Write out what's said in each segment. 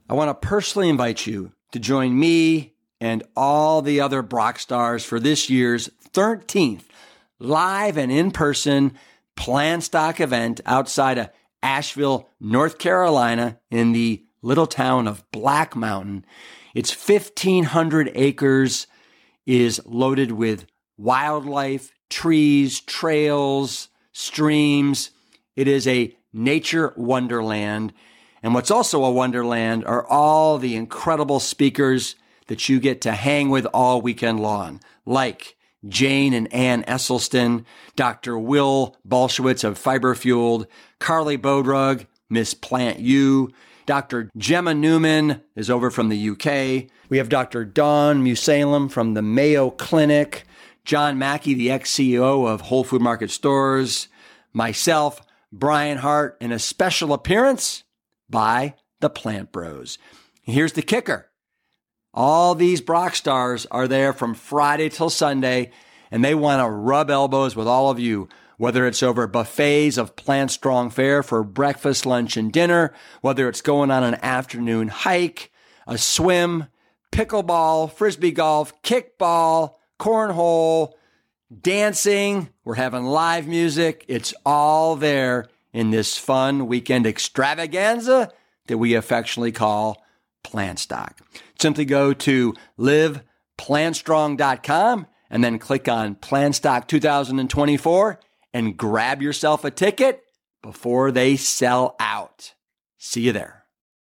I want to personally invite you to join me and all the other Brock stars for this year's 13th live and in-person PlanStock event outside of Asheville, North Carolina in the little town of Black Mountain. It's 1,500 acres, is loaded with wildlife, trees, trails, streams. It is a nature wonderland. And what's also a wonderland are all the incredible speakers that you get to hang with all weekend long, like Jane and Ann Esselstyn, Dr. Will Bolshewitz of Fiber Fueled, Carly Bodrug, Miss Plant U, Dr. Gemma Newman is over from the UK. We have Dr. Dawn Musalem from the Mayo Clinic, John Mackey, the ex-CEO of Whole Food Market Stores, myself, Brian Hart, and a special appearance by the Plant Bros. Here's the kicker. All these Brock stars are there from Friday till Sunday, and they want to rub elbows with all of you, whether it's over buffets of Plant Strong fare for breakfast, lunch, and dinner, whether it's going on an afternoon hike, a swim, pickleball, frisbee golf, kickball, cornhole, dancing. We're having live music. It's all there in this fun weekend extravaganza that we affectionately call PlanStock. Simply go to liveplantstrong.com and then click on PlanStock 2024 and grab yourself a ticket before they sell out. See you there.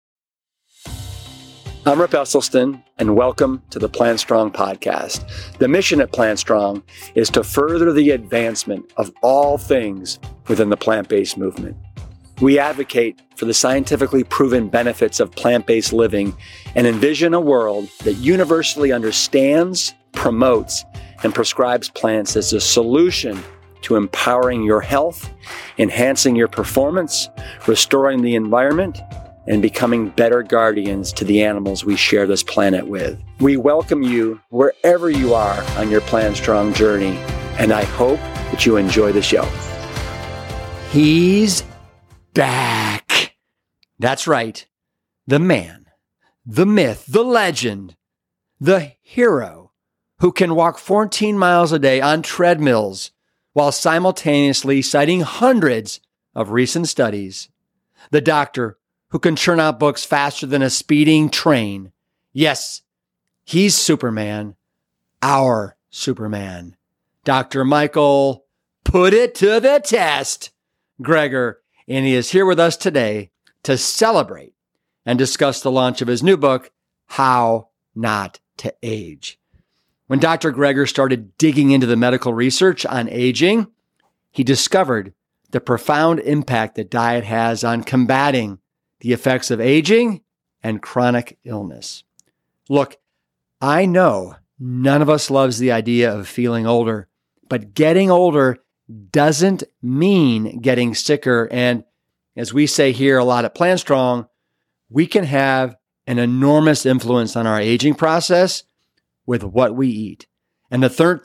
I'm Rip Esselstyn, and welcome to the Plant Strong podcast. The mission at Plant Strong is to further the advancement of all things within the plant-based movement. We advocate for the scientifically proven benefits of plant-based living and envision a world that universally understands, promotes, and prescribes plants as a solution to empowering your health, enhancing your performance, restoring the environment, and becoming better guardians to the animals we share this planet with. We welcome you wherever you are on your Plant Strong journey, and I hope that you enjoy the show. He's back. That's right. The man, the myth, the legend, the hero who can walk 14 miles a day on treadmills while simultaneously citing hundreds of recent studies. The doctor who can churn out books faster than a speeding train. Yes, he's Superman, our Superman. Dr. Michael, put it to the test, Greger, and he is here with us today to celebrate and discuss the launch of his new book, How Not to Age. When Dr. Greger started digging into the medical research on aging, he discovered the profound impact that diet has on combating the effects of aging and chronic illness. Look, I know none of us loves the idea of feeling older, but getting older doesn't mean getting sicker. And as we say here a lot at Plant Strong, we can have an enormous influence on our aging process with what we eat. And the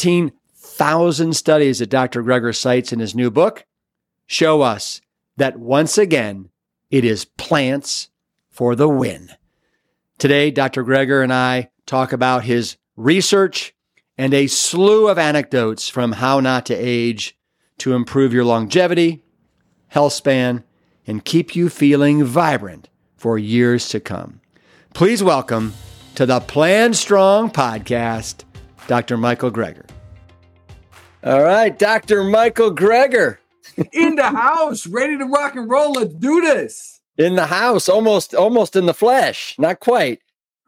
13,000 studies that Dr. Greger cites in his new book show us that once again, it is plants for the win. Today, Dr. Greger and I talk about his research and a slew of anecdotes from How Not to Age to improve your longevity, health span, and keep you feeling vibrant for years to come. Please welcome to the Plant Strong podcast, Dr. Michael Greger. All right, Dr. Michael Greger. In the house, ready to rock and roll. Let's do this. In the house, almost in the flesh. Not quite.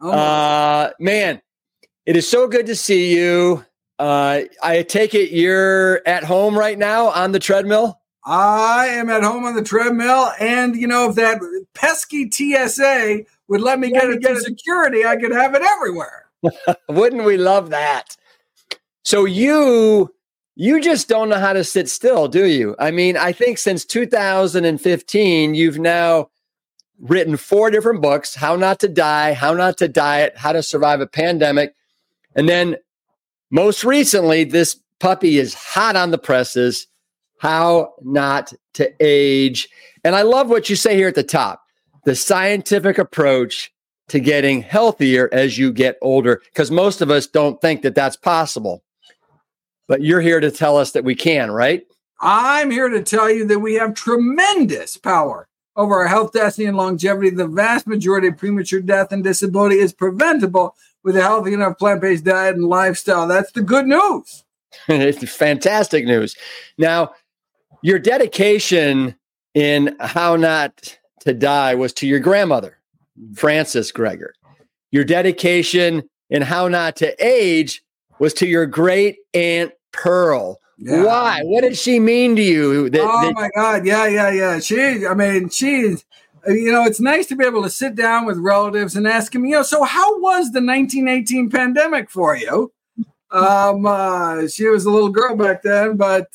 Man, it is so good to see you. I take it you're at home right now on the treadmill? I am at home on the treadmill. And, if that pesky TSA would let me get it to security, I could have it everywhere. Wouldn't we love that? So you just don't know how to sit still, do you? I mean, I think since 2015, you've now written 4 different books, How Not to Die, How Not to Diet, How to Survive a Pandemic. And then most recently, this puppy is hot on the presses, How Not to Age. And I love what you say here at the top, the scientific approach to getting healthier as you get older? Because most of us don't think that that's possible. But you're here to tell us that we can, right? I'm here to tell you that we have tremendous power over our health, destiny, and longevity. The vast majority of premature death and disability is preventable with a healthy enough plant-based diet and lifestyle. That's the good news. It's fantastic news. Now, your dedication in How Not to Die was to your grandmother, Frances Greger. Your dedication in How Not to Age was to your great aunt Pearl. Yeah. Why? What did she mean to you? My God. Yeah. She's, it's nice to be able to sit down with relatives and ask them, so how was the 1918 pandemic for you? She was a little girl back then, but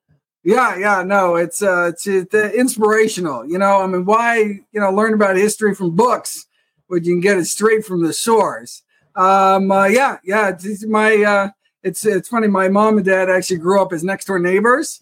it's inspirational. Why, learn about history from books when you can get it straight from the source? It's funny. My mom and dad actually grew up as next door neighbors.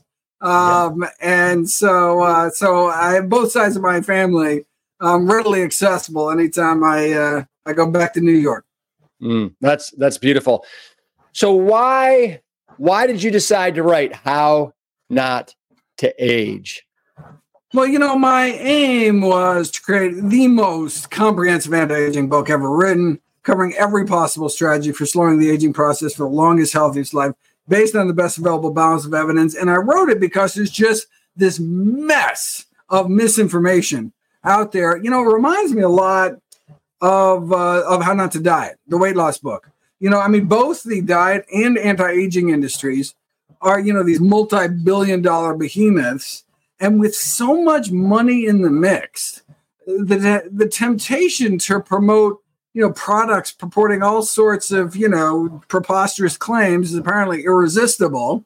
And so I have both sides of my family readily accessible anytime I go back to New York. That's beautiful. So why did you decide to write How Not to Age? Well, my aim was to create the most comprehensive anti-aging book ever written, covering every possible strategy for slowing the aging process for the longest, healthiest life, based on the best available balance of evidence. And I wrote it because there's just this mess of misinformation out there. It reminds me a lot of How Not to Diet, the weight loss book. Both the diet and anti-aging industries are, these multi-billion-dollar behemoths. And with so much money in the mix, the temptation to promote products purporting all sorts of, preposterous claims is apparently irresistible.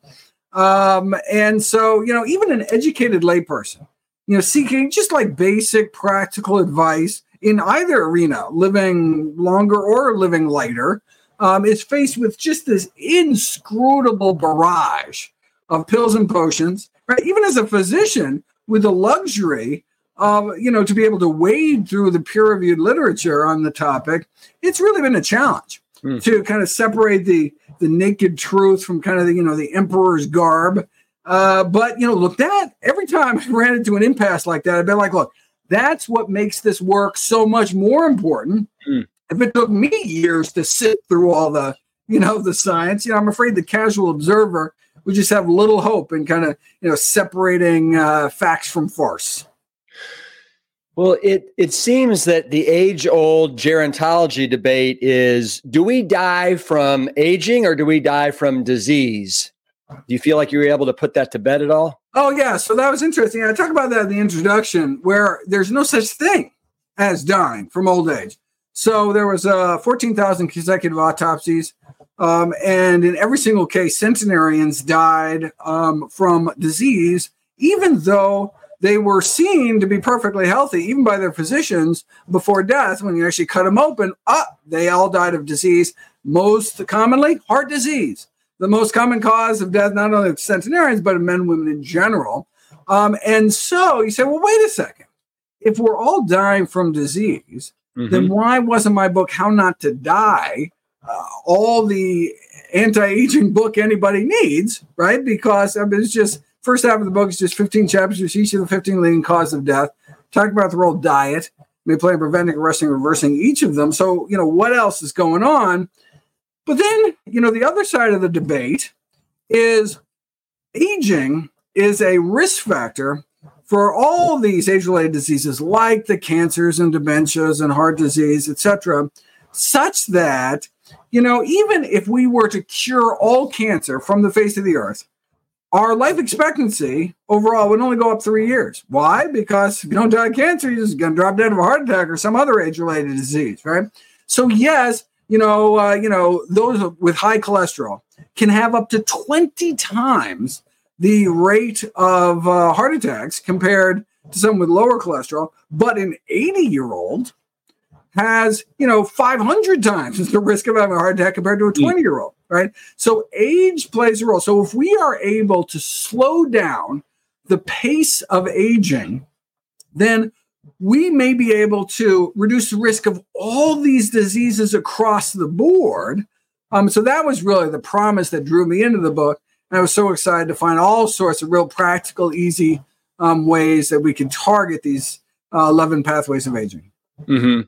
And so, even an educated layperson, seeking just like basic practical advice in either arena, living longer or living lighter, is faced with just this inscrutable barrage of pills and potions, right? Even as a physician with the luxury to be able to wade through the peer-reviewed literature on the topic, it's really been a challenge to kind of separate the naked truth from kind of the emperor's garb. But look, that every time I ran into an impasse like that, I've been like, look, that's what makes this work so much more important. If it took me years to sit through all the, the science, I'm afraid the casual observer would just have little hope in kind of, separating facts from farce. Well, it seems that the age-old gerontology debate is, do we die from aging or do we die from disease? Do you feel like you were able to put that to bed at all? Oh, yeah. So that was interesting. I talk about that in the introduction, where there's no such thing as dying from old age. So there was 14,000 consecutive autopsies, and in every single case, centenarians died from disease, even though they were seen to be perfectly healthy, even by their physicians before death. When you actually cut them open, they all died of disease. Most commonly, heart disease, the most common cause of death, not only of centenarians, but of men and women in general. And so you say, well, wait a second. If we're all dying from disease, then why wasn't my book, How Not to Die, all the anti-aging book anybody needs, right? Because it's just, first half of the book is just 15 chapters, each of the 15 leading causes of death. Talk about the role of diet, may play in preventing, arresting, reversing each of them. So, what else is going on? But then, the other side of the debate is aging is a risk factor for all these age-related diseases like the cancers and dementias and heart disease, etc., such that, even if we were to cure all cancer from the face of the earth, our life expectancy overall would only go up 3 years. Why? Because if you don't die of cancer, you're just going to drop dead of a heart attack or some other age-related disease, right? So yes, those with high cholesterol can have up to 20 times the rate of heart attacks compared to someone with lower cholesterol. But an 80-year-old has, 500 times the risk of having a heart attack compared to a 20-year-old, right? So age plays a role. So if we are able to slow down the pace of aging, then we may be able to reduce the risk of all these diseases across the board. So that was really the promise that drew me into the book. And I was so excited to find all sorts of real practical, easy ways that we can target these 11 pathways of aging. Mm-hmm.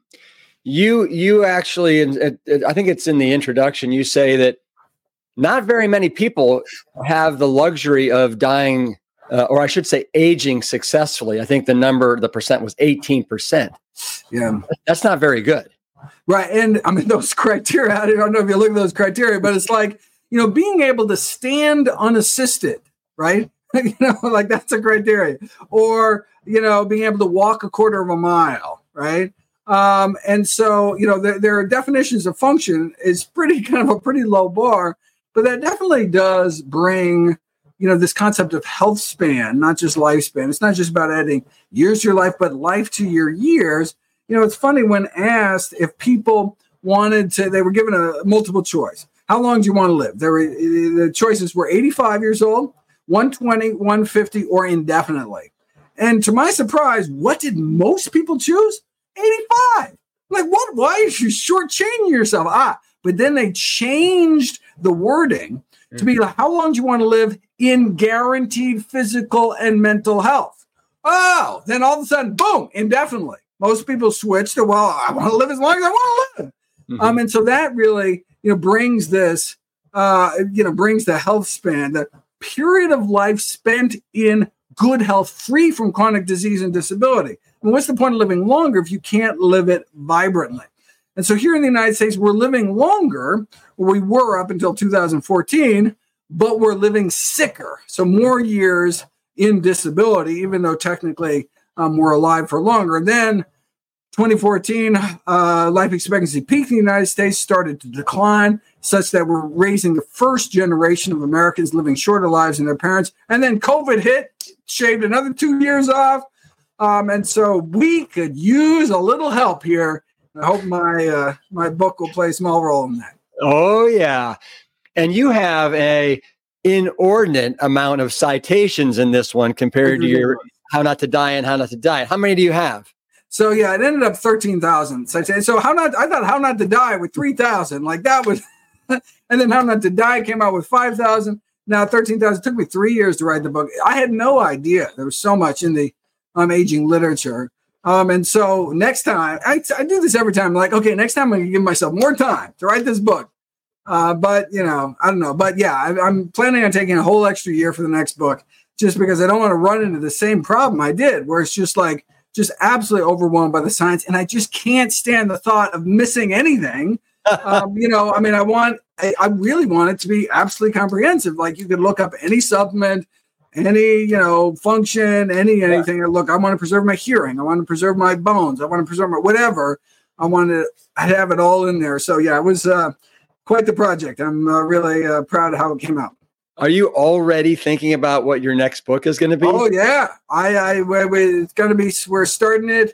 You actually, I think it's in the introduction, you say that not very many people have the luxury of dying, or I should say aging successfully. I think the percent was 18%. Yeah. That's not very good. Right. And I mean, those criteria, I don't know if you look at those criteria, but it's like, being able to stand unassisted, right? Like that's a criteria. Or, being able to walk a quarter of a mile, right? And so, their definitions of function is pretty low bar, but that definitely does bring, this concept of health span, not just lifespan. It's not just about adding years to your life, but life to your years. It's funny when asked if people they were given a multiple choice. How long do you want to live? The choices were 85 years old, 120, 150, or indefinitely. And to my surprise, what did most people choose? 85. Like, what? Why are you shortchanging yourself? But then they changed the wording to be like, how long do you want to live in guaranteed physical and mental health? Oh, then all of a sudden, boom, indefinitely. Most people switch to, well, I want to live as long as I want to live. Mm-hmm. And so that really, brings this, brings the health span, the period of life spent in good health, free from chronic disease and disability. And what's the point of living longer if you can't live it vibrantly? And so here in the United States, we're living longer, or we were up until 2014, but we're living sicker. So more years in disability, even though technically we're alive for longer. And then 2014, life expectancy peaked in the United States, started to decline, such that we're raising the first generation of Americans living shorter lives than their parents. And then COVID hit, shaved another 2 years off. And so we could use a little help here. I hope my book will play a small role in that. Oh, yeah. And you have a inordinate amount of citations in this one compared to your How Not to Die and How Not to Die. How many do you have? So, yeah, it ended up 13,000. So I thought How Not to Die with 3,000. Like that was, and then How Not to Die came out with 5,000. Now 13,000. It took me 3 years to write the book. I had no idea there was so much in the aging literature. And so next time, I do this every time. I'm like, okay, next time I'm going to give myself more time to write this book. But, I don't know. But yeah, I'm planning on taking a whole extra year for the next book just because I don't want to run into the same problem I did where it's just absolutely overwhelmed by the science. And I just can't stand the thought of missing anything. I really want it to be absolutely comprehensive. Like you could look up any supplement, any, function, anything. Yeah. Look, I want to preserve my hearing. I want to preserve my bones. I want to preserve my whatever. I have it all in there. So yeah, it was quite the project. I'm really proud of how it came out. Are you already thinking about what your next book is going to be? Oh yeah, it's going to be. We're starting it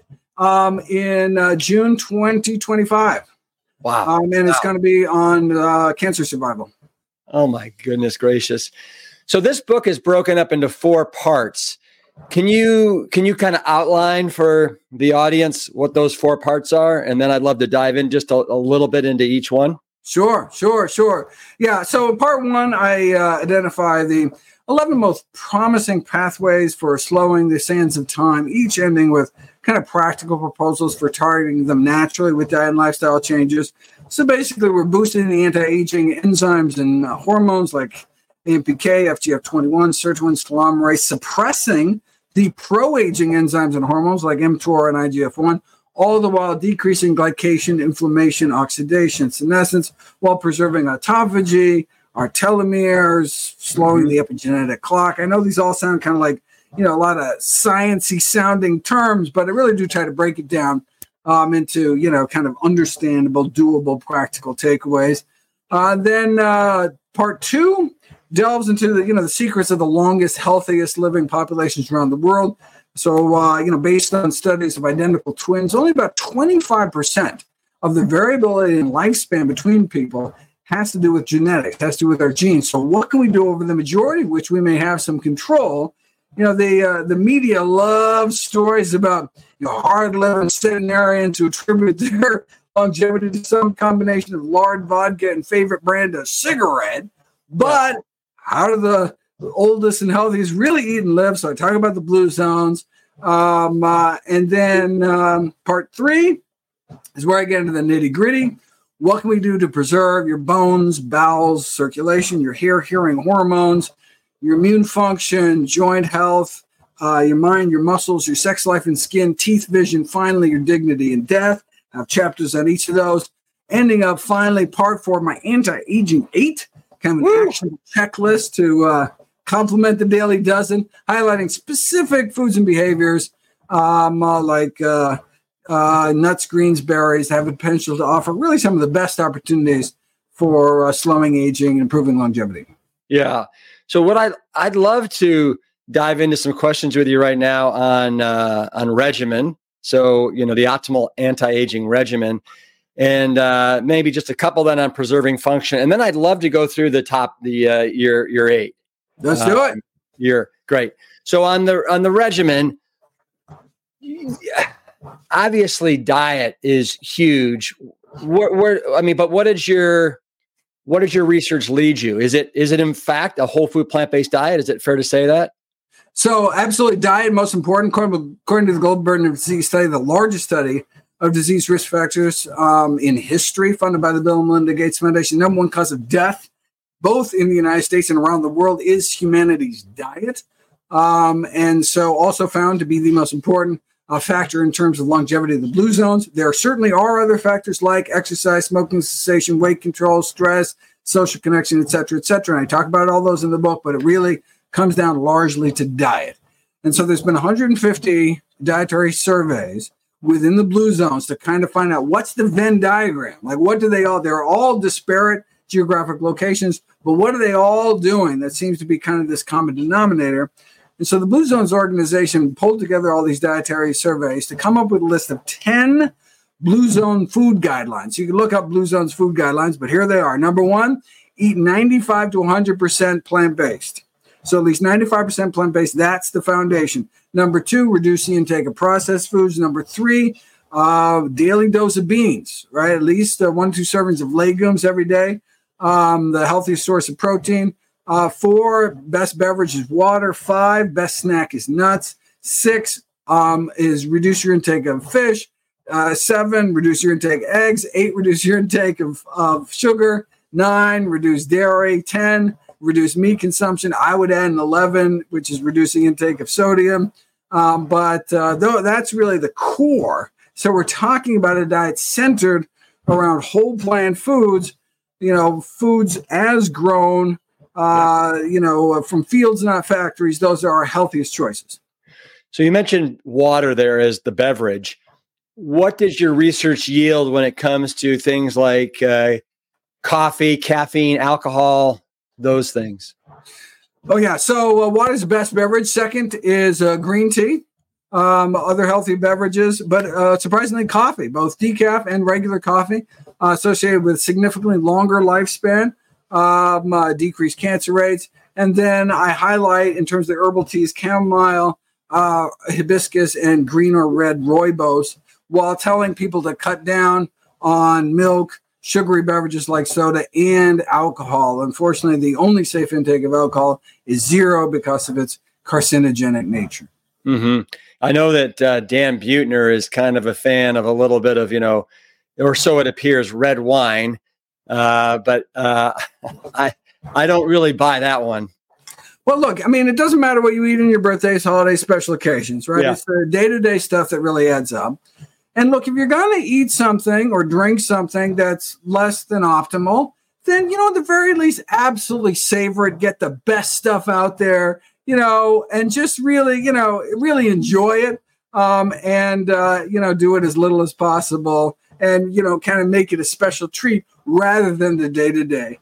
in June 2025. Wow, and it's going to be on cancer survival. Oh my goodness gracious! So this book is broken up into 4 parts. Can you kind of outline for the audience what those 4 parts are, and then I'd love to dive in just a little bit into each one. Sure. Yeah. So in part 1, I identify the 11 most promising pathways for slowing the sands of time, each ending with kind of practical proposals for targeting them naturally with diet and lifestyle changes. So basically, we're boosting the anti-aging enzymes and hormones like AMPK, FGF21, sirtuin, telomerase, suppressing the pro-aging enzymes and hormones like mTOR and IGF-1, all the while decreasing glycation, inflammation, oxidation, senescence, while preserving autophagy, our telomeres, slowing the epigenetic clock. I know these all sound kind of like, a lot of sciencey sounding terms, but I really do try to break it down into, kind of understandable, doable, practical takeaways. Then part 2 delves into the secrets of the longest, healthiest living populations around the world. So, based on studies of identical twins, only about 25% of the variability in lifespan between people has to do with genetics, has to do with our genes. So what can we do over the majority, which we may have some control, The media loves stories about hard-living centenarians who attribute their longevity to some combination of lard, vodka, and favorite brand of cigarette. But how do the oldest and healthiest really eat and live? So I talk about the blue zones. And then part 3 is where I get into the nitty-gritty. What can we do to preserve your bones, bowels, circulation, your hair, hearing, hormones, your immune function, joint health, your mind, your muscles, your sex life and skin, teeth, vision, finally, your dignity and death. I have chapters on each of those. Ending up, finally, part 4, my anti-aging 8, kind of an action checklist to complement the Daily Dozen, highlighting specific foods and behaviors like nuts, greens, berries, have the potential to offer really some of the best opportunities for slowing aging and improving longevity. Yeah. So what I'd love to dive into some questions with you right now on regimen. So, the optimal anti-aging regimen, and maybe just a couple then on preserving function. And then I'd love to go through your 8. Let's do it. You're great. So on the regimen, obviously diet is huge. But what did your research lead you? Is it in fact a whole food plant-based diet? Is it fair to say that? So absolutely, diet most important. According to the Global Burden of Disease study, the largest study of disease risk factors in history, funded by the Bill and Melinda Gates Foundation, number one cause of death, both in the United States and around the world, is humanity's diet. And so also found to be the most important factor in terms of longevity of the blue zones. There certainly are other factors like exercise, smoking cessation, weight control, stress, social connection, et cetera, et cetera. And I talk about all those in the book, but it really comes down largely to diet. And so there's been 150 dietary surveys within the blue zones to kind of find out what's the Venn diagram. Like, what do they all, they're all disparate geographic locations, but what are they all doing that seems to be kind of this common denominator? And so the Blue Zones organization pulled together all these dietary surveys to come up with a list of 10 Blue Zone food guidelines. You can look up Blue Zones food guidelines, but here they are. Number 1, eat 95 to 100% plant-based. So at least 95% plant-based, that's the foundation. Number 2, reduce the intake of processed foods. Number 3, daily dose of beans, right? At least 1 to 2 servings of legumes every day. The healthiest source of protein. 4, best beverage is water. 5, best snack is nuts. 6 is reduce your intake of fish. 7, reduce your intake of eggs. 8, reduce your intake of sugar. 9, reduce dairy. 10, reduce meat consumption. I would add an 11, which is reducing intake of sodium. But that's really the core. So we're talking about a diet centered around whole plant foods, foods as grown, from fields, not factories. Those are our healthiest choices. So you mentioned water there as the beverage. What does your research yield when it comes to things like coffee, caffeine, alcohol, those things? Oh, yeah. So water is the best beverage. Second is green tea, other healthy beverages, but surprisingly coffee, both decaf and regular coffee, associated with significantly longer lifespan, decreased cancer rates. And then I highlight in terms of the herbal teas, chamomile, hibiscus, and green or red rooibos, while telling people to cut down on milk, sugary beverages like soda, and alcohol. Unfortunately, the only safe intake of alcohol is 0 because of its carcinogenic nature. Mm-hmm. I know that Dan Buettner is kind of a fan of a little bit of, or so it appears, red wine. But I don't really buy that one. Well, look, it doesn't matter what you eat on your birthdays, holidays, special occasions, right? Yeah. It's the day-to-day stuff that really adds up. And look, if you're going to eat something or drink something that's less than optimal, then, at the very least, absolutely savor it, get the best stuff out there, and just really, really enjoy it. Do it as little as possible and, kind of make it a special treat rather than the day-to-day.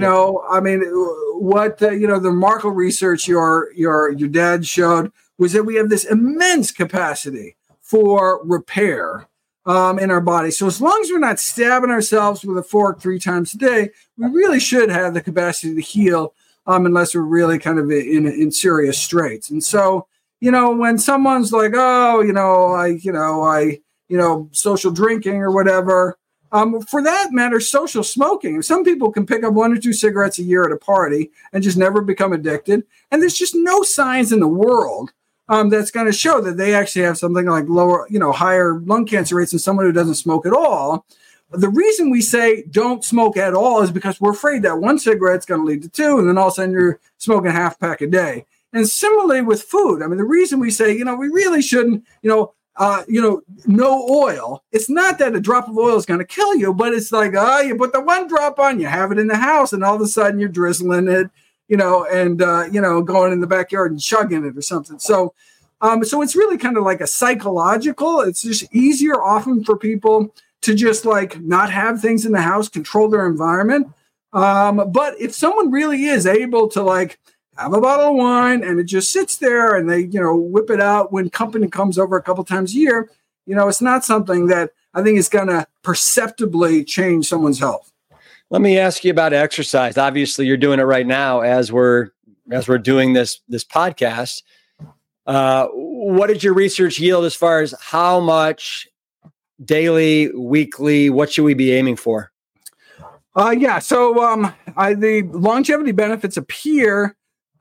What the remarkable research your dad showed was that we have this immense capacity for repair in our body. So as long as we're not stabbing ourselves with a fork 3 times a day, we really should have the capacity to heal unless we're really kind of in serious straits. And so, when someone's like, oh, social drinking or whatever, for that matter, social smoking. Some people can pick up 1 or 2 cigarettes a year at a party and just never become addicted. And there's just no signs in the world that's going to show that they actually have something like higher lung cancer rates than someone who doesn't smoke at all. The reason we say don't smoke at all is because we're afraid that 1 cigarette's going to lead to 2, and then all of a sudden you're smoking a half pack a day. And similarly with food, I mean, the reason we say, we really shouldn't, no oil. It's not that a drop of oil is going to kill you, but it's like, you put the 1 drop on, you have it in the house, and all of a sudden you're drizzling it, and going in the backyard and chugging it or something. So it's really kind of like a psychological. It's just easier often for people to just like not have things in the house, control their environment. But if someone really is able to like have a bottle of wine and it just sits there and they, whip it out when company comes over a couple times a year, it's not something that I think is going to perceptibly change someone's health. Let me ask you about exercise. Obviously, you're doing it right now as we're doing this podcast. What did your research yield as far as how much daily, weekly, what should we be aiming for? So the longevity benefits appear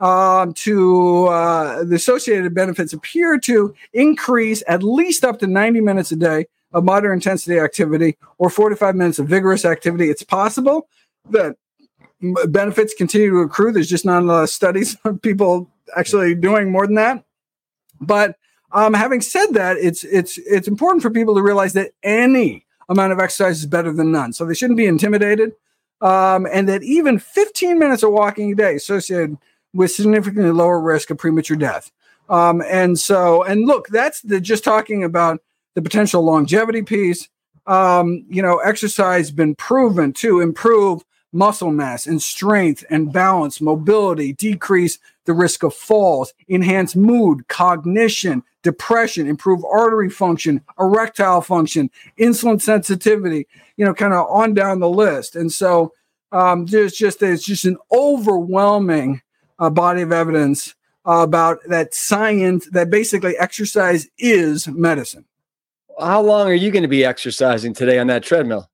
the associated benefits appear to increase at least up to 90 minutes a day of moderate intensity activity or 45 minutes of vigorous activity. It's possible that benefits continue to accrue. There's just not a lot of studies of people actually doing more than that. But having said that, it's important for people to realize that any amount of exercise is better than none. So they shouldn't be intimidated. And that even 15 minutes of walking a day associated with significantly lower risk of premature death. And look, that's just talking about the potential longevity piece. Exercise has been proven to improve muscle mass and strength and balance, mobility, decrease the risk of falls, enhance mood, cognition, depression, improve artery function, erectile function, insulin sensitivity, kind of on down the list. And so there's just an overwhelming body of evidence about that science that basically exercise is medicine. How long are you going to be exercising today on that treadmill?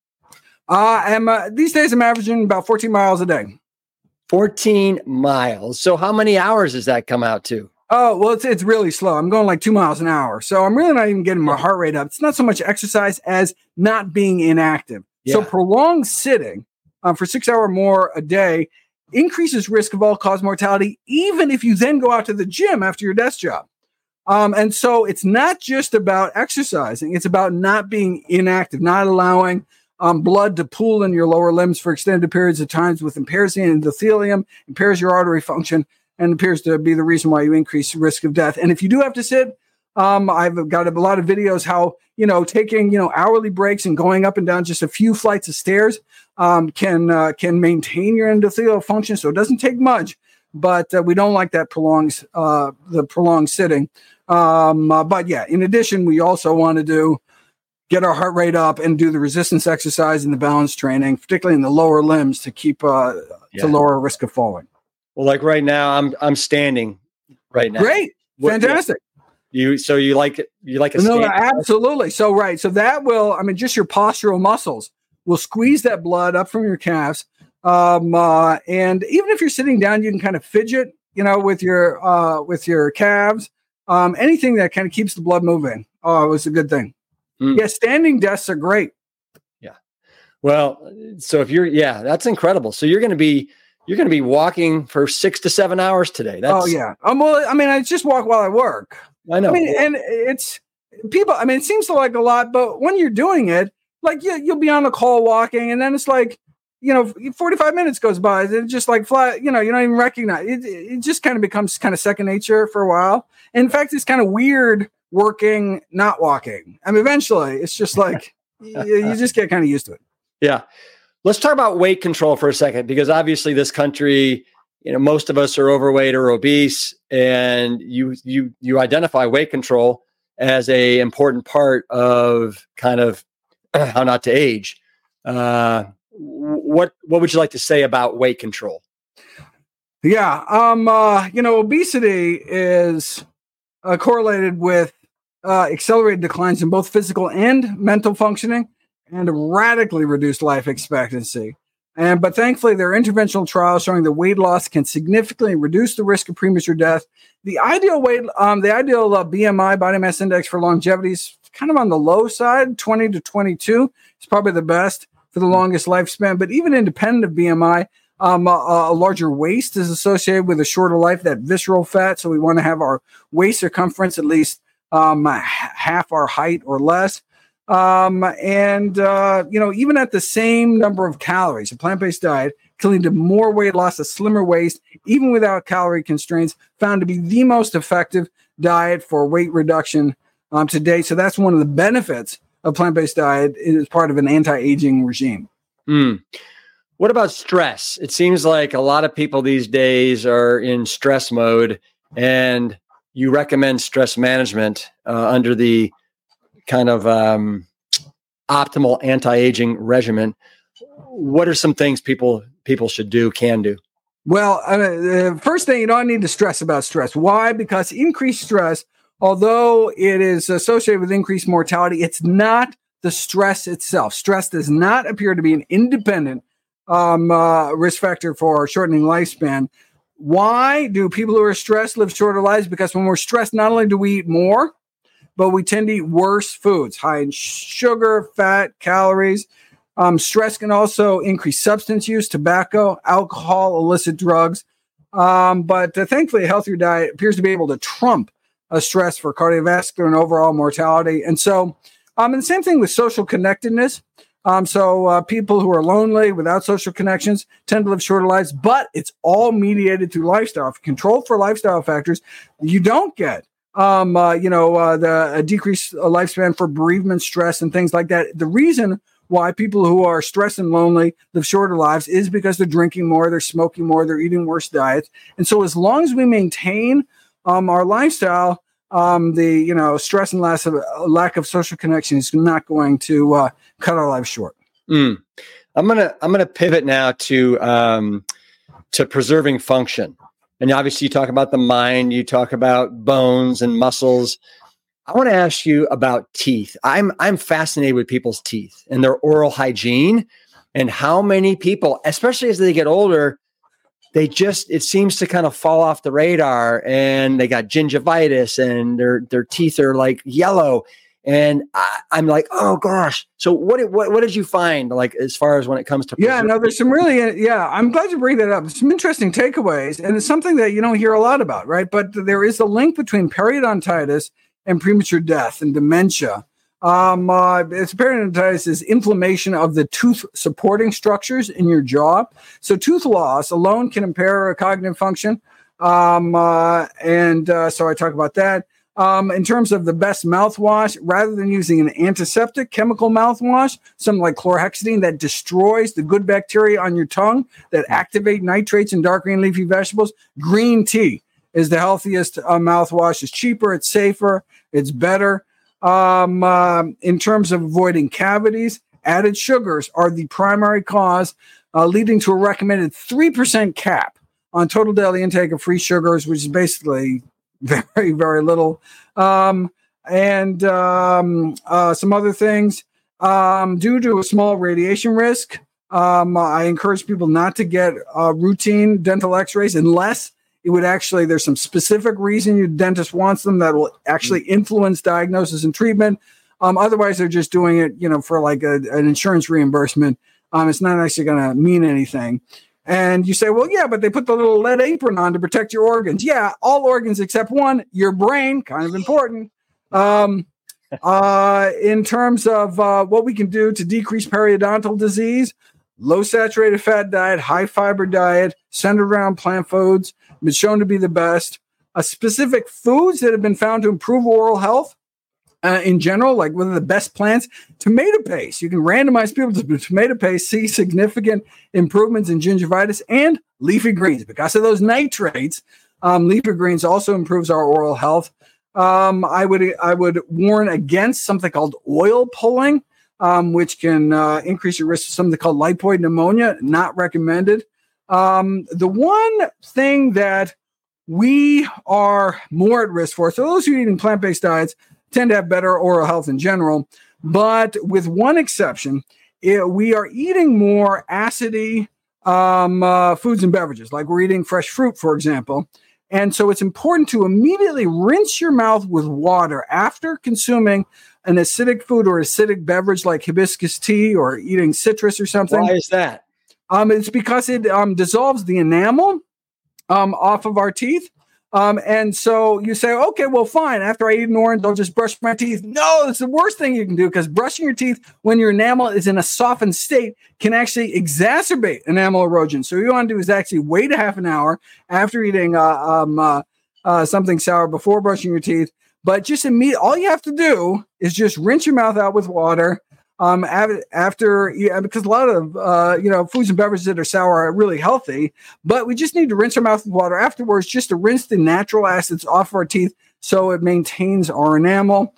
These days I'm averaging about 14 miles a day. 14 miles. So how many hours does that come out to? Oh, well, it's really slow. I'm going like 2 miles an hour. So I'm really not even getting my heart rate up. It's not so much exercise as not being inactive. Yeah. So prolonged sitting for 6 hours or more a day increases risk of all-cause mortality, even if you then go out to the gym after your desk job. And so it's not just about exercising. It's about not being inactive, not allowing blood to pool in your lower limbs for extended periods of times, which impairs the endothelium, impairs your artery function, and appears to be the reason why you increase the risk of death. And if you do have to sit, I've got a lot of videos how, taking, hourly breaks and going up and down just a few flights of stairs can maintain your endothelial function. So it doesn't take much, but we don't like that prolonged sitting. But yeah, in addition, we also want to get our heart rate up and do the resistance exercise and the balance training, particularly in the lower limbs to keep to lower risk of falling. Well, like right now, I'm standing right now. Great, fantastic. You like it? You like a no, absolutely. So that will, just your postural muscles will squeeze that blood up from your calves. And even if you're sitting down, you can kind of fidget, with your calves. Anything that kind of keeps the blood moving. Oh, it was a good thing. Yeah, standing desks are great. Yeah. Well, so that's incredible. So you're going to be walking for 6 to 7 hours today. I just walk while I work. I know. And it's people. it seems like a lot, but when you're doing it, like you'll be on a call walking, and then it's like 45 minutes goes by, and it just like fly. You don't even recognize it. It just kind of becomes kind of second nature for a while. And in fact, it's kind of weird working, not walking. Eventually, it's just like you just get kind of used to it. Yeah. Let's talk about weight control for a second, because obviously this country, most of us are overweight or obese, and you identify weight control as a important part of kind of how not to age. What would you like to say about weight control? Yeah. Obesity is correlated with accelerated declines in both physical and mental functioning and radically reduced life expectancy. But thankfully, there are interventional trials showing that weight loss can significantly reduce the risk of premature death. The ideal BMI, body mass index for longevity, is kind of on the low side, 20 to 22. It's probably the best for the longest lifespan. But even independent of BMI, a larger waist is associated with a shorter life, that visceral fat. So we want to have our waist circumference at least half our height or less. Even at the same number of calories, a plant-based diet can lead to more weight loss, a slimmer waist, even without calorie constraints, found to be the most effective diet for weight reduction to date. So that's one of the benefits of plant-based diet as part of an anti-aging regime. What about stress? It seems like a lot of people these days are in stress mode, and you recommend stress management under the kind of optimal anti-aging regimen. What are some things people should do, can do? Well, first thing, you don't need to stress about stress. Why? Because increased stress, although it is associated with increased mortality, it's not the stress itself. Stress does not appear to be an independent risk factor for shortening lifespan. Why do people who are stressed live shorter lives? Because when we're stressed, not only do we eat more, but we tend to eat worse foods, high in sugar, fat, calories. Stress can also increase substance use, tobacco, alcohol, illicit drugs. But thankfully, a healthier diet appears to be able to trump stress for cardiovascular and overall mortality. And so, and the same thing with social connectedness. People who are lonely without social connections tend to live shorter lives, but it's all mediated through lifestyle. If you control for lifestyle factors, you don't get the decreased lifespan for bereavement, stress, and things like that. The reason why people who are stressed and lonely live shorter lives is because they're drinking more, they're smoking more, they're eating worse diets. And so as long as we maintain our lifestyle, stress and lack of social connection is not going to cut our lives short. I'm gonna pivot now to preserving function. And obviously you talk about the mind, you talk about bones and muscles. I want to ask you about teeth. I'm fascinated with people's teeth and their oral hygiene, and how many people, especially as they get older, it seems to kind of fall off the radar, and they got gingivitis and their teeth are like yellow. And I'm like, oh gosh. So what did you find, like, as far as when it comes to there's some really, I'm glad you bring that up. There's some interesting takeaways, and it's something that you don't hear a lot about, right? But there is a link between periodontitis and premature death and dementia. Periodontitis is inflammation of the tooth supporting structures in your jaw. So tooth loss alone can impair cognitive function. So I talk about that. In terms of the best mouthwash, rather than using an antiseptic chemical mouthwash, something like chlorhexidine that destroys the good bacteria on your tongue that activate nitrates in dark green leafy vegetables, green tea is the healthiest mouthwash. It's cheaper, it's safer, it's better. In terms of avoiding cavities, added sugars are the primary cause, leading to a recommended 3% cap on total daily intake of free sugars, which is basically very, very little. Some other things, due to a small radiation risk, I encourage people not to get routine dental x-rays unless it would actually, there's some specific reason your dentist wants them that will actually influence diagnosis and treatment. Otherwise, they're just doing it, for like an insurance reimbursement. It's not actually going to mean anything. And you say, well, yeah, but they put the little lead apron on to protect your organs. Yeah, all organs except one, your brain, kind of important. In terms of what we can do to decrease periodontal disease, low saturated fat diet, high fiber diet, centered around plant foods, been shown to be the best. Specific foods that have been found to improve oral health in general, like one of the best plants, tomato paste. You can randomize people to tomato paste, see significant improvements in gingivitis, and leafy greens. Because of those nitrates, leafy greens also improves our oral health. I would warn against something called oil pulling, which can increase your risk of something called lipoid pneumonia. Not recommended. The one thing that we are more at risk for, so those who are eating plant-based diets tend to have better oral health in general, but with one exception, we are eating more acidy foods and beverages, like we're eating fresh fruit, for example. And so it's important to immediately rinse your mouth with water after consuming an acidic food or acidic beverage like hibiscus tea or eating citrus or something. Why is that? It's because it dissolves the enamel off of our teeth. And so you say, okay, well, fine. After I eat an orange, I'll just brush my teeth. No, it's the worst thing you can do because brushing your teeth when your enamel is in a softened state can actually exacerbate enamel erosion. So what you want to do is actually wait a half an hour after eating something sour before brushing your teeth. But just all you have to do is just rinse your mouth out with water. After because a lot of foods and beverages that are sour are really healthy, but we just need to rinse our mouth with water afterwards just to rinse the natural acids off our teeth so it maintains our enamel.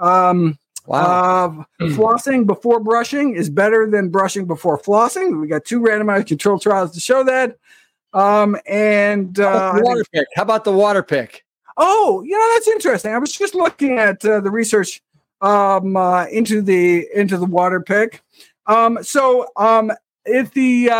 Flossing before brushing is better than brushing before flossing. We got 2 randomized controlled trials to show that. Water pick. How about the water pick? Oh, that's interesting. I was just looking at the research into the water pick. If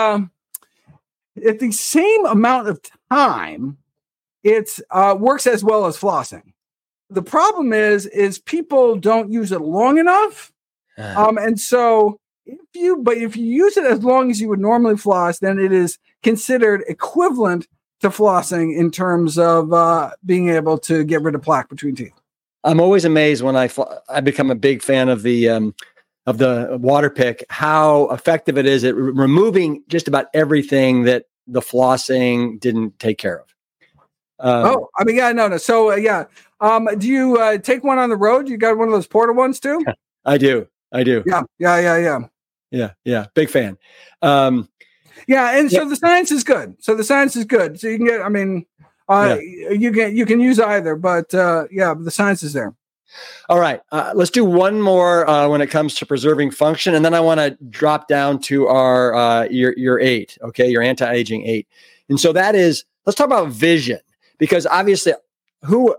the same amount of time, it works as well as flossing. The problem is people don't use it long enough. And so if you use it as long as you would normally floss, then it is considered equivalent to flossing in terms of being able to get rid of plaque between teeth. I'm always amazed when I become a big fan of the water pick, how effective it is at removing just about everything that the flossing didn't take care of. So do you take one on the road? You got one of those portable ones too? I do. Yeah. Big fan. So the science is good. So you can get, you can use either, but the science is there. All right. Let's do one more when it comes to preserving function. And then I want to drop down to our your 8, okay, your anti-aging 8. And so that is, let's talk about vision, because obviously who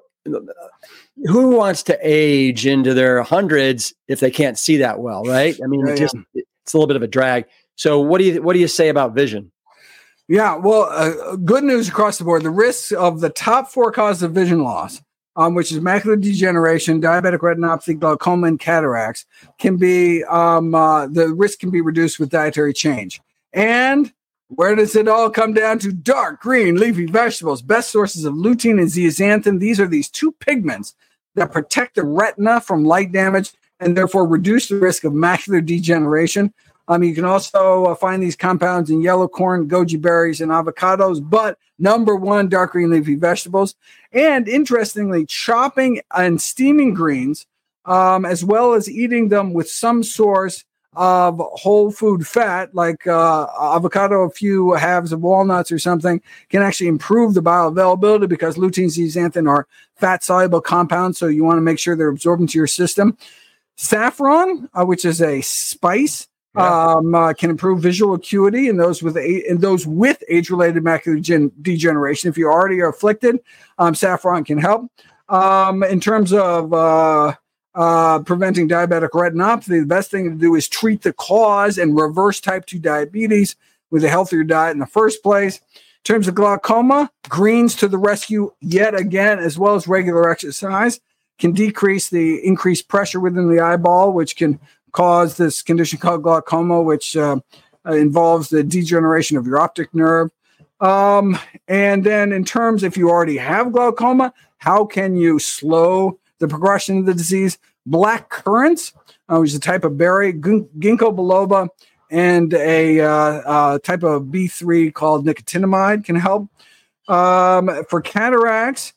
wants to age into their hundreds if they can't see that well, right? I mean, it's a little bit of a drag. So what do you say about vision? Yeah, well, good news across the board. The risks of the top 4 causes of vision loss, which is macular degeneration, diabetic retinopathy, glaucoma, and cataracts, can be the risk can be reduced with dietary change. And where does it all come down to? Dark green leafy vegetables, best sources of lutein and zeaxanthin. These are these 2 pigments that protect the retina from light damage and therefore reduce the risk of macular degeneration. You can also find these compounds in yellow corn, goji berries, and avocados, but number 1, dark green leafy vegetables. And interestingly, chopping and steaming greens, as well as eating them with some source of whole food fat, like avocado, a few halves of walnuts or something, can actually improve the bioavailability because lutein and zeaxanthin are fat-soluble compounds, so you want to make sure they're absorbed into your system. Saffron, which is a spice, can improve visual acuity in those with age-related macular degeneration. If you already are afflicted, saffron can help. In terms of preventing diabetic retinopathy, the best thing to do is treat the cause and reverse type 2 diabetes with a healthier diet in the first place. In terms of glaucoma, greens to the rescue yet again, as well as regular exercise, can decrease the increased pressure within the eyeball, which can cause this condition called glaucoma, which involves the degeneration of your optic nerve. And then in terms, if you already have glaucoma, how can you slow the progression of the disease? Black currants, which is a type of berry, ginkgo biloba, and a type of B3 called nicotinamide can help. For cataracts,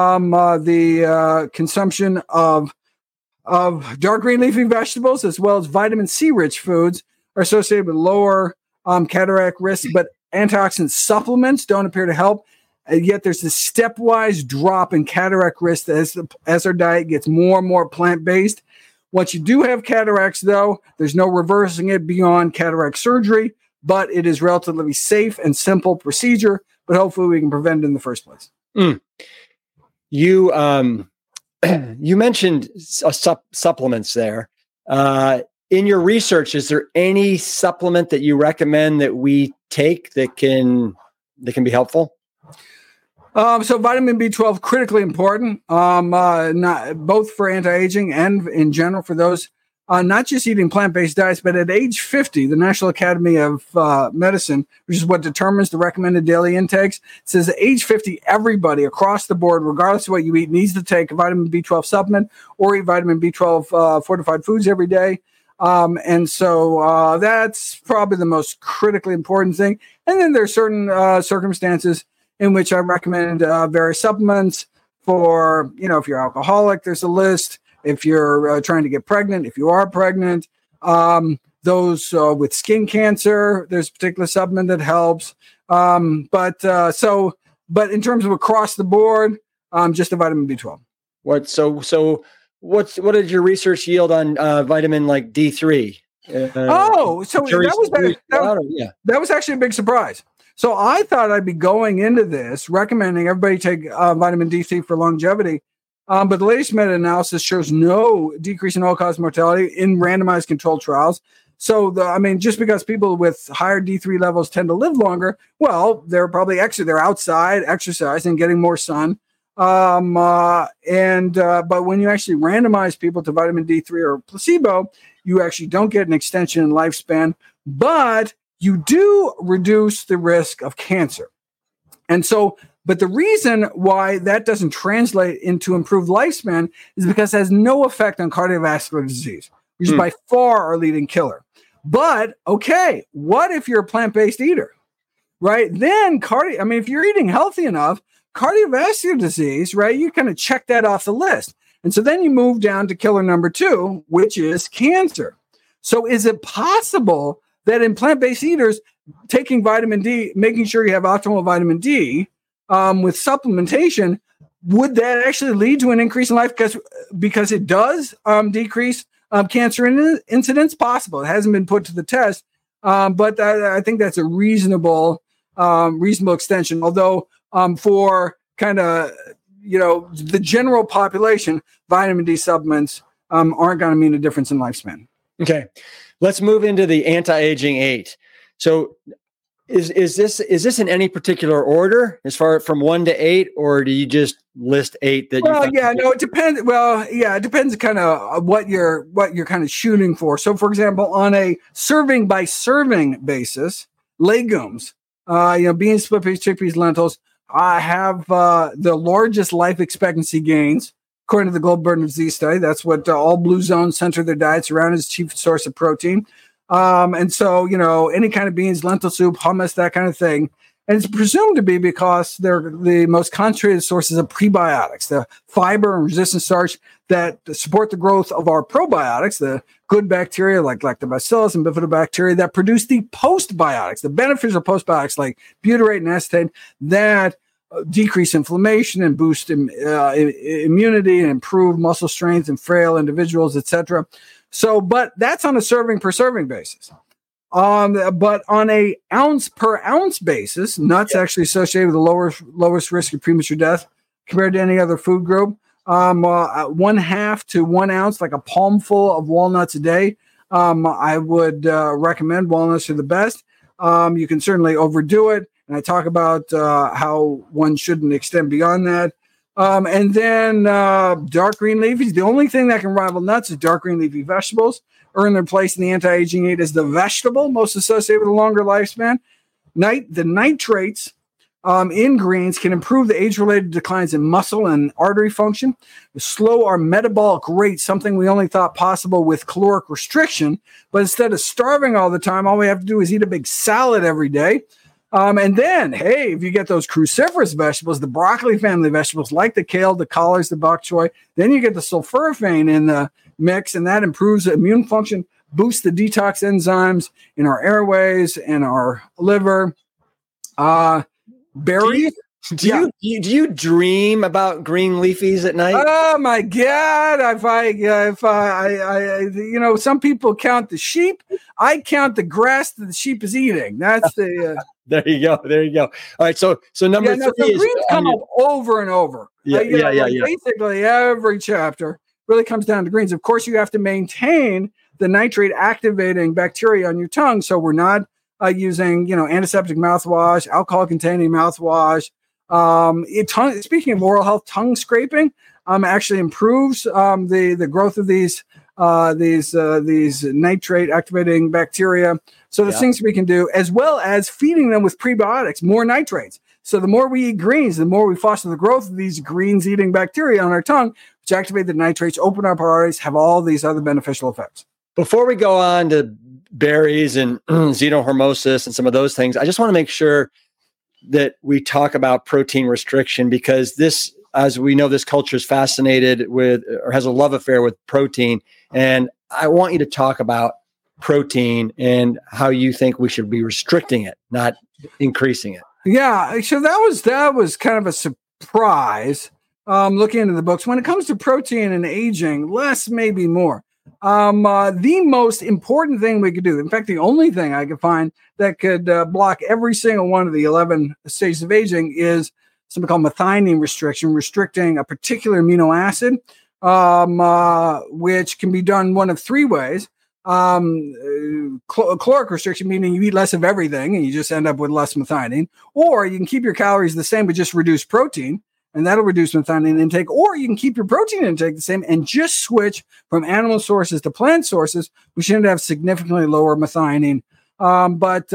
the consumption of dark green leafy vegetables as well as vitamin C rich foods are associated with lower cataract risk, but antioxidant supplements don't appear to help. Yet there's this stepwise drop in cataract risk as our diet gets more and more plant-based. Once you do have cataracts, though, there's no reversing it beyond cataract surgery. but it is relatively safe and simple procedure, but hopefully we can prevent it in the first place. You you mentioned supplements there. In your research, is there any supplement that you recommend that we take that can be helpful? So vitamin B12 critically important, both for anti-aging and in general for those not just eating plant-based diets, but at age 50, the National Academy of Medicine, which is what determines the recommended daily intakes, says at age 50, everybody across the board, regardless of what you eat, needs to take a vitamin B12 supplement or eat vitamin B12 fortified foods every day. And so that's probably the most critically important thing. And then there's certain circumstances in which I recommend various supplements for, if you're alcoholic, there's a list. If you're trying to get pregnant, if you are pregnant, those with skin cancer, there's a particular supplement that helps. But in terms of across the board, just a vitamin B12. What did your research yield on vitamin like D3? That was actually a big surprise. So I thought I'd be going into this recommending everybody take vitamin D3 for longevity. But the latest meta-analysis shows no decrease in all-cause mortality in randomized controlled trials. So, just because people with higher D3 levels tend to live longer, well, they're probably they're outside exercising, getting more sun. But when you actually randomize people to vitamin D3 or placebo, you actually don't get an extension in lifespan, but you do reduce the risk of cancer. And so, but the reason why that doesn't translate into improved lifespan is because it has no effect on cardiovascular disease, which is by far our leading killer. But okay, what if you're a plant-based eater, right? Then if you're eating healthy enough, cardiovascular disease, right? You kind of check that off the list. And so then you move down to killer number 2, which is cancer. So is it possible that in plant-based eaters, taking vitamin D, making sure you have optimal vitamin D with supplementation, would that actually lead to an increase in life? Because it does decrease cancer incidence? Possible. It hasn't been put to the test, but I think that's a reasonable extension. Although for kind of the general population, vitamin D supplements aren't going to mean a difference in lifespan. Okay, let's move into the anti-aging 8. So is this in any particular order as far from 1 to 8, or do you just list 8 that it depends. It depends kind of what you're kind of shooting for. So for example, on a serving by serving basis, legumes, beans, split peas, chickpeas, lentils, I have the largest life expectancy gains according to the Global Burden of Disease Study. That's what all blue zones center their diets around as chief source of protein. And so, any kind of beans, lentil soup, hummus, that kind of thing. And it's presumed to be because they're the most concentrated sources of prebiotics, the fiber and resistant starch that support the growth of our probiotics, the good bacteria like lactobacillus and bifidobacteria that produce the postbiotics, the beneficial postbiotics like butyrate and acetate that decrease inflammation and boost immunity and improve muscle strength in frail individuals, etc. So, but that's on a serving per serving basis. But on a ounce per ounce basis, nuts actually associated with the lowest risk of premature death compared to any other food group. 1/2 to 1 ounce, like a palmful of walnuts a day. I would recommend walnuts are the best. You can certainly overdo it. And I talk about how one shouldn't extend beyond that. And then dark green leafies. The only thing that can rival nuts is dark green leafy vegetables. Earn their place in the anti-aging 8 as the vegetable most associated with a longer lifespan. The nitrates in greens can improve the age-related declines in muscle and artery function, slow our metabolic rate, something we only thought possible with caloric restriction. But instead of starving all the time, all we have to do is eat a big salad every day. And then, hey, if you get those cruciferous vegetables, the broccoli family vegetables like the kale, the collards, the bok choy, then you get the sulforaphane in the mix, and that improves the immune function, boosts the detox enzymes in our airways and our liver. Berries. Do you dream about green leafies at night? Oh my God! If I some people count the sheep. I count the grass that the sheep is eating. That's the. There you go. All right. So number three is greens come up over and over. Yeah. Basically, every chapter really comes down to greens. Of course, you have to maintain the nitrate activating bacteria on your tongue, so we're not using antiseptic mouthwash, alcohol containing mouthwash. Speaking of oral health, tongue scraping actually improves the growth of these nitrate activating bacteria. So there's things we can do, as well as feeding them with prebiotics, more nitrates. So the more we eat greens, the more we foster the growth of these greens eating bacteria on our tongue, which activate the nitrates, open up our arteries, have all these other beneficial effects. Before we go on to berries and xenohormosis and some of those things, I just want to make sure that we talk about protein restriction, because this, as we know, this culture is fascinated with or has a love affair with protein. And I want you to talk about protein and how you think we should be restricting it, not increasing it. Yeah. So that was kind of a surprise looking into the books. When it comes to protein and aging, less may be more. The most important thing we could do, in fact, the only thing I could find that could block every single one of the 11 stages of aging is something called methionine restriction, restricting a particular amino acid, which can be done one of three ways. Caloric restriction, meaning you eat less of everything and you just end up with less methionine, or you can keep your calories the same, but just reduce protein, and that'll reduce methionine intake, or you can keep your protein intake the same and just switch from animal sources to plant sources, which tend to have significantly lower methionine. But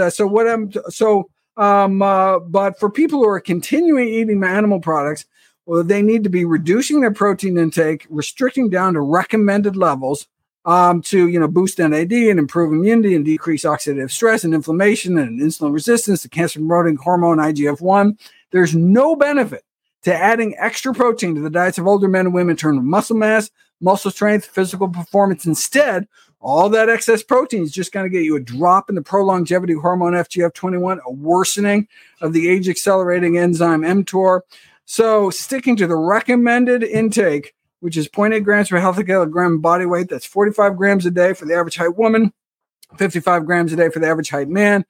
for people who are continuing eating animal products, well, they need to be reducing their protein intake, restricting down to recommended levels, to boost NAD and improve immunity and decrease oxidative stress and inflammation and insulin resistance, the cancer-promoting hormone IGF-1. There's no benefit to adding extra protein to the diets of older men and women in terms of muscle mass, muscle strength, physical performance. Instead, all that excess protein is just going to get you a drop in the pro-longevity hormone FGF21, a worsening of the age-accelerating enzyme mTOR. So sticking to the recommended intake, which is 0.8 grams per healthy kilogram body weight, that's 45 grams a day for the average height woman, 55 grams a day for the average height man.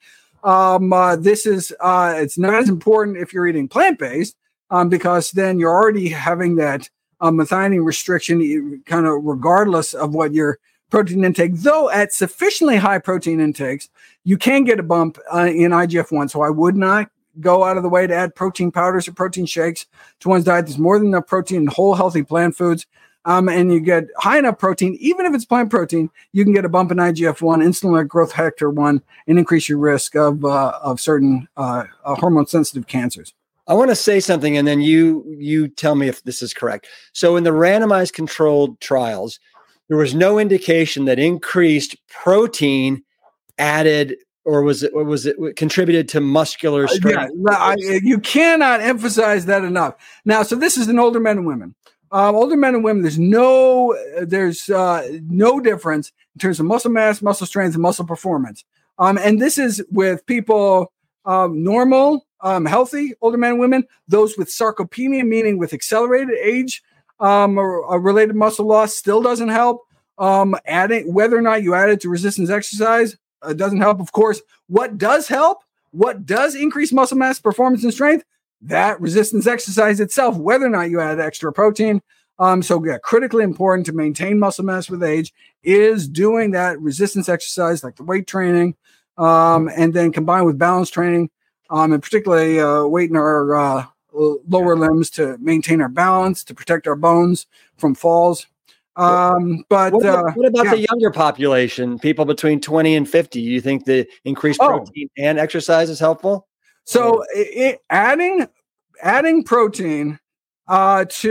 It's not as important if you're eating plant-based, because then you're already having that methionine restriction kind of regardless of what your protein intake, though at sufficiently high protein intakes, you can get a bump in IGF-1. So I would not go out of the way to add protein powders or protein shakes to one's diet. There's more than enough protein in whole healthy plant foods. And you get high enough protein, even if it's plant protein, you can get a bump in IGF-1, insulin-like growth factor 1, and increase your risk of certain hormone-sensitive cancers. I want to say something, and then you tell me if this is correct. So in the randomized controlled trials, there was no indication that increased protein added or was it contributed to muscular strength? You cannot emphasize that enough. Now, so this is in older men and women. Older men and women, there's no difference in terms of muscle mass, muscle strength, and muscle performance. And this is with people normal, healthy older men and women, those with sarcopenia, meaning with accelerated age or related muscle loss, still doesn't help. Adding whether or not you add it to resistance exercise doesn't help. Of course, what does help? What does increase muscle mass, performance, and strength? That resistance exercise itself, whether or not you add extra protein. Critically important to maintain muscle mass with age is doing that resistance exercise, like the weight training, and then combined with balance training, and particularly weight in our lower limbs to maintain our balance, to protect our bones from falls. What about the younger population, people between 20 and 50? Do you think the increased protein and exercise is helpful? So adding protein if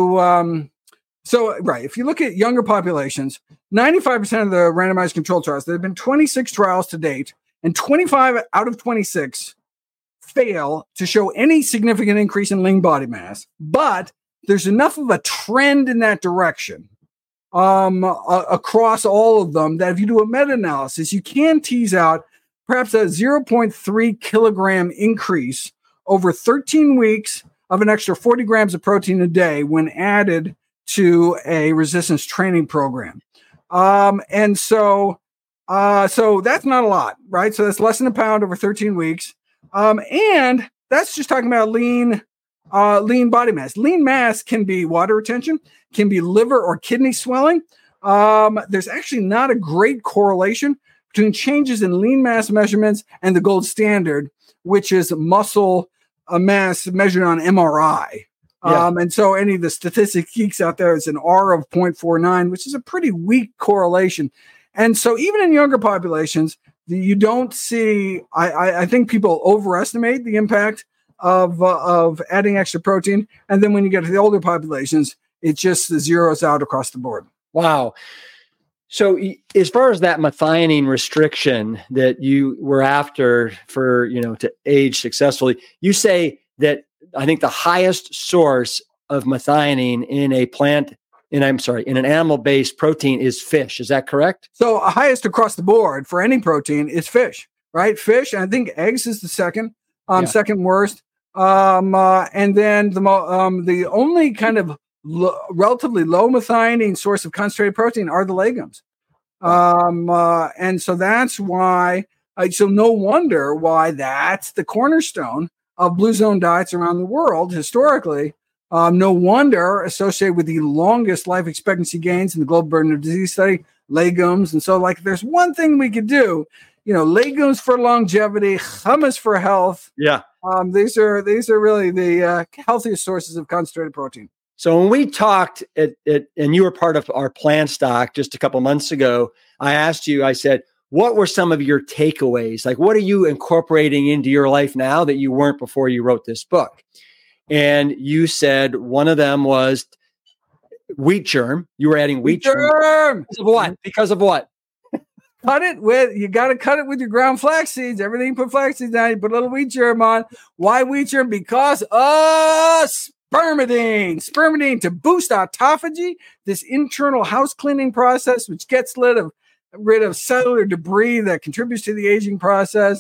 you look at younger populations, 95% of the randomized controlled trials, there have been 26 trials to date, and 25 out of 26 fail to show any significant increase in lean body mass. But there's enough of a trend in that direction across all of them that if you do a meta-analysis, you can tease out perhaps a 0.3 kilogram increase over 13 weeks of an extra 40 grams of protein a day when added to a resistance training program. So that's not a lot, right? So that's less than a pound over 13 weeks. And that's just talking about lean body mass. Lean mass can be water retention, can be liver or kidney swelling. There's actually not a great correlation between changes in lean mass measurements and the gold standard, which is muscle mass measured on MRI. Yeah. And so any of the statistic geeks out there, it's an R of 0.49, which is a pretty weak correlation. And so even in younger populations, you don't see, I think people overestimate the impact of adding extra protein. And then when you get to the older populations, it just zeroes out across the board. Wow. So as far as that methionine restriction that you were after for, to age successfully, you say that I think the highest source of methionine in an animal-based protein is fish. Is that correct? So highest across the board for any protein is fish, right? Fish, and I think eggs is the second worst. And then the only kind of relatively low methionine source of concentrated protein are the legumes. And so that's why, so no wonder why that's the cornerstone of blue zone diets around the world historically. No wonder associated with the longest life expectancy gains in the global burden of disease study, legumes. And so like, there's one thing we could do, legumes for longevity, hummus for health. Yeah. These are really the healthiest sources of concentrated protein. So when we talked and you were part of our Plant Stock just a couple months ago, I asked you, I said, what were some of your takeaways? Like, what are you incorporating into your life now that you weren't before you wrote this book? And you said one of them was wheat germ. You were adding wheat germ. Because of what? Because of what? You got to cut it with your ground flax seeds. Everything you put flax seeds down, you put a little wheat germ on. Why wheat germ? Because spermidine. Spermidine to boost autophagy, this internal house cleaning process, which gets rid of cellular debris that contributes to the aging process.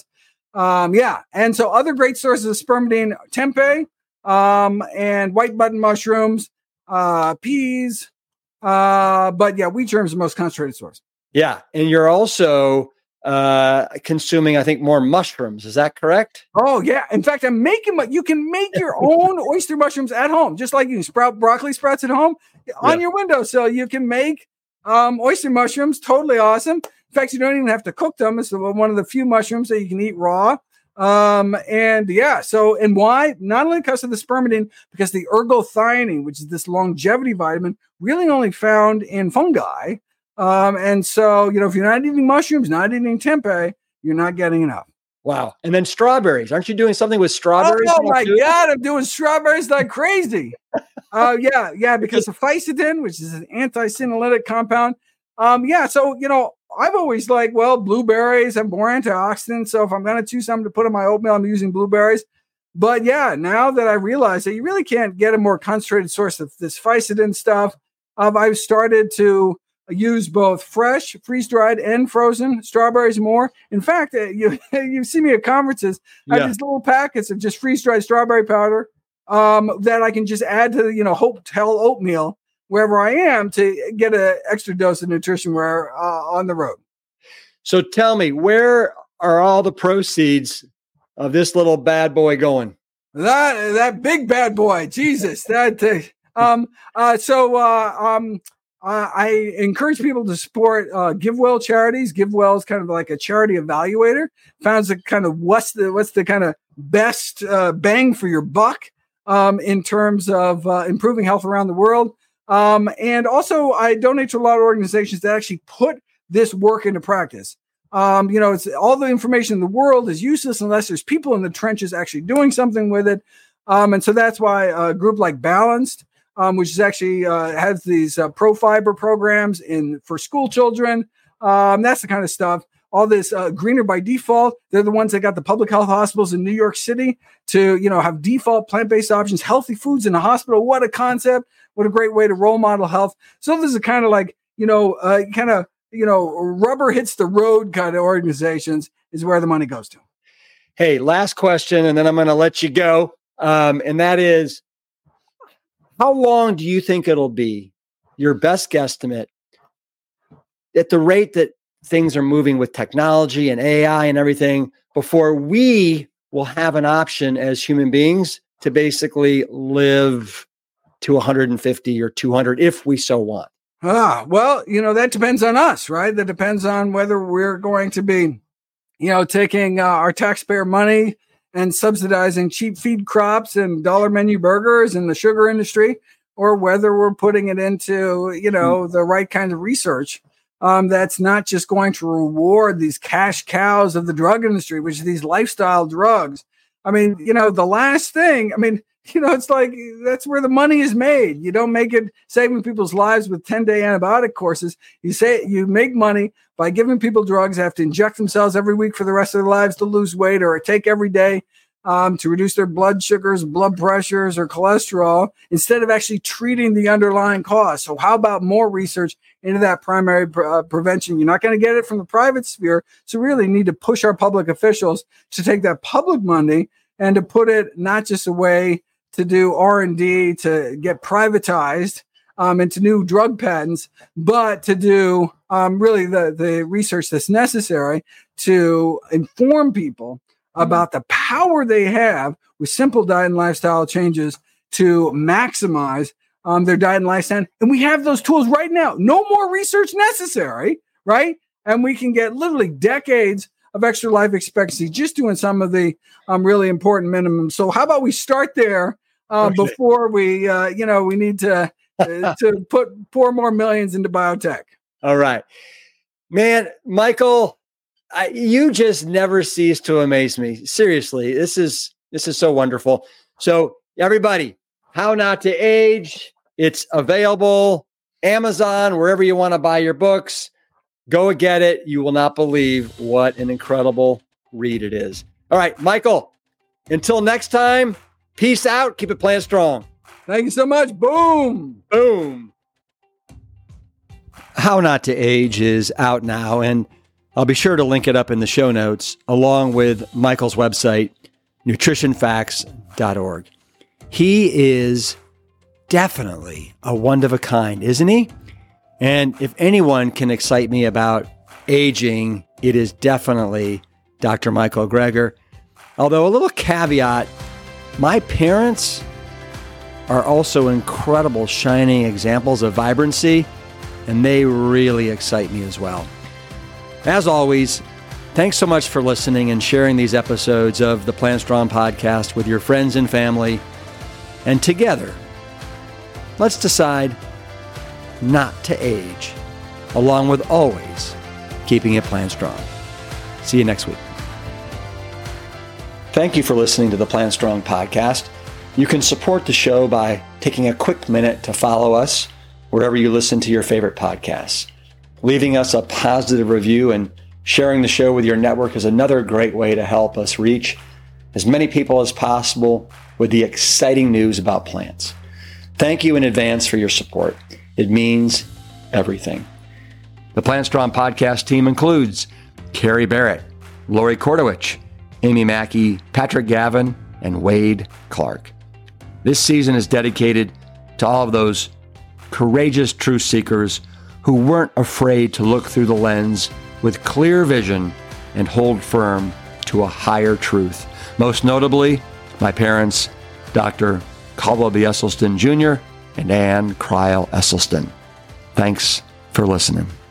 And so other great sources of spermidine, tempeh, and white button mushrooms, peas. But yeah, wheat germ is the most concentrated source. Yeah. And you're also consuming, I think, more mushrooms. Is that correct? Oh, yeah. In fact, you can make your own oyster mushrooms at home, just like you can sprout broccoli sprouts at home on your windowsill. You can make oyster mushrooms. Totally awesome. In fact, you don't even have to cook them. It's one of the few mushrooms that you can eat raw. And why? Not only because of the spermidine, because the ergothioneine, which is this longevity vitamin, really only found in fungi. And so, if you're not eating mushrooms, not eating tempeh, you're not getting enough. Wow. And then strawberries. Aren't you doing something with strawberries? Oh my God, I'm doing strawberries like crazy. Because of ficedin, which is an anti-senolytic compound. So, I've always blueberries have more antioxidants. So if I'm going to choose something to put in my oatmeal, I'm using blueberries. But yeah, now that I realize that you really can't get a more concentrated source of this ficedin stuff, I've started to use both fresh, freeze-dried, and frozen strawberries more. In fact, you see me at conferences, I have these little packets of just freeze-dried strawberry powder that I can just add to, hotel oatmeal wherever I am to get an extra dose of nutrition on the road. So tell me, where are all the proceeds of this little bad boy going? That big bad boy, Jesus! I encourage people to support GiveWell charities. GiveWell is kind of like a charity evaluator. Found the kind of what's the kind of best bang for your buck in terms of improving health around the world. And also, I donate to a lot of organizations that actually put this work into practice. It's all the information in the world is useless unless there's people in the trenches actually doing something with it. And so that's why a group like Balanced, which is actually has these pro-fiber programs for school children. That's the kind of stuff. All this Greener by Default, they're the ones that got the public health hospitals in New York City to, have default plant-based options, healthy foods in the hospital. What a concept. What a great way to role model health. So this is kind of like, rubber hits the road kind of organizations is where the money goes to. Hey, last question, and then I'm going to let you go. And that is, how long do you think it'll be, your best guesstimate, at the rate that things are moving with technology and AI and everything, before we will have an option as human beings to basically live to 150 or 200 if we so want? Well, that depends on us, right? That depends on whether we're going to be, taking our taxpayer money and subsidizing cheap feed crops and dollar menu burgers in the sugar industry, or whether we're putting it into, the right kind of research that's not just going to reward these cash cows of the drug industry, which are these lifestyle drugs. I mean, the last thing, it's like that's where the money is made. You don't make it saving people's lives with 10-day antibiotic courses. You make money by giving people drugs that have to inject themselves every week for the rest of their lives to lose weight, or take every day to reduce their blood sugars, blood pressures, or cholesterol, instead of actually treating the underlying cause. So how about more research into that primary prevention? You're not going to get it from the private sphere. So we really need to push our public officials to take that public money and to put it not just away to do R&D to get privatized into new drug patents, but to do really the research that's necessary to inform people about the power they have with simple diet and lifestyle changes to maximize their diet and lifestyle. And we have those tools right now. No more research necessary, right? And we can get literally decades of extra life expectancy just doing some of the really important minimums. So how about we start there before we, we need to pour more millions into biotech. All right, man, Michael, you just never cease to amaze me. Seriously, this is so wonderful. So everybody, How Not to Age, it's available, Amazon, wherever you want to buy your books. Go get it. You will not believe what an incredible read it is. All right, Michael, until next time, peace out. Keep it playing strong. Thank you so much. Boom. Boom. How Not to Age is out now, and I'll be sure to link it up in the show notes, along with Michael's website, nutritionfacts.org. He is definitely a one of a kind, isn't he? And if anyone can excite me about aging, it is definitely Dr. Michael Greger. Although a little caveat, my parents are also incredible shining examples of vibrancy, and they really excite me as well. As always, thanks so much for listening and sharing these episodes of the Plant Strong podcast with your friends and family. And together, let's decide not to age, along with always keeping it Plant Strong. See you next week. Thank you for listening to the Plant Strong podcast. You can support the show by taking a quick minute to follow us wherever you listen to your favorite podcasts. Leaving us a positive review and sharing the show with your network is another great way to help us reach as many people as possible with the exciting news about plants. Thank you in advance for your support. It means everything. The Plant Strong podcast team includes Carrie Barrett, Lori Kordowich, Amy Mackey, Patrick Gavin, and Wade Clark. This season is dedicated to all of those courageous truth seekers who weren't afraid to look through the lens with clear vision and hold firm to a higher truth. Most notably, my parents, Dr. Caldwell B. Esselstyn Jr. and Ann Crile Esselstyn. Thanks for listening.